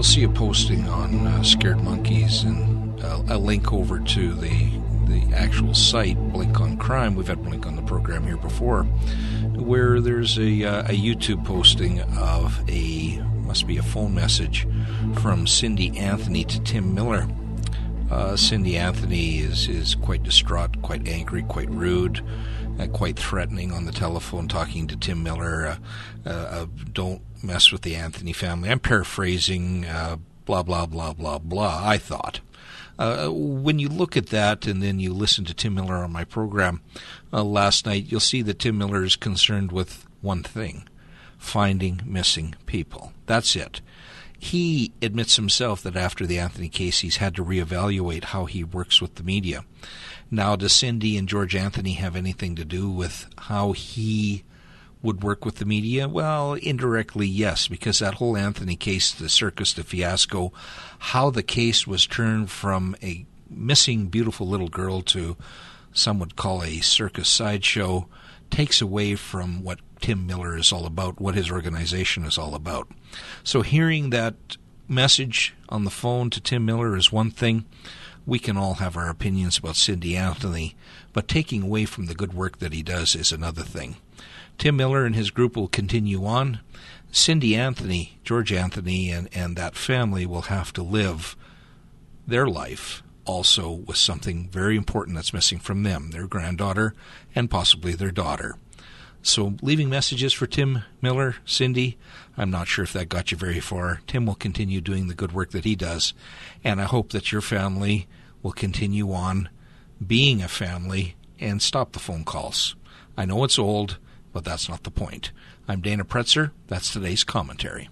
you'll see a posting on Scared Monkeys and a link over to the actual site, Blink on Crime. We've had Blink on the program here before, where there's a YouTube posting of must be a phone message from Cindy Anthony to Tim Miller. Cindy Anthony is quite distraught, quite angry, quite rude, quite threatening on the telephone, talking to Tim Miller. Don't mess with the Anthony family. I'm paraphrasing, blah, blah, blah, blah, blah, I thought. When you look at that and then you listen to Tim Miller on my program last night, you'll see that Tim Miller is concerned with one thing: finding missing people. That's it. He admits himself that after the Anthony case, he's had to reevaluate how he works with the media. Now, does Cindy and George Anthony have anything to do with how he would work with the media? Well, indirectly, yes, because that whole Anthony case, the circus, the fiasco, how the case was turned from a missing beautiful little girl to some would call a circus sideshow, takes away from what Tim Miller is all about, what his organization is all about. So hearing that message on the phone to Tim Miller is one thing. We can all have our opinions about Cindy Anthony, but taking away from the good work that he does is another thing. Tim Miller and his group will continue on. Cindy Anthony, George Anthony, and that family will have to live their life also with something very important that's missing from them, their granddaughter and possibly their daughter. So leaving messages for Tim Miller, Cindy, I'm not sure if that got you very far. Tim will continue doing the good work that he does, and I hope that your family will continue on being a family and stop the phone calls. I know it's old, but that's not the point. I'm Dana Pretzer. That's today's commentary.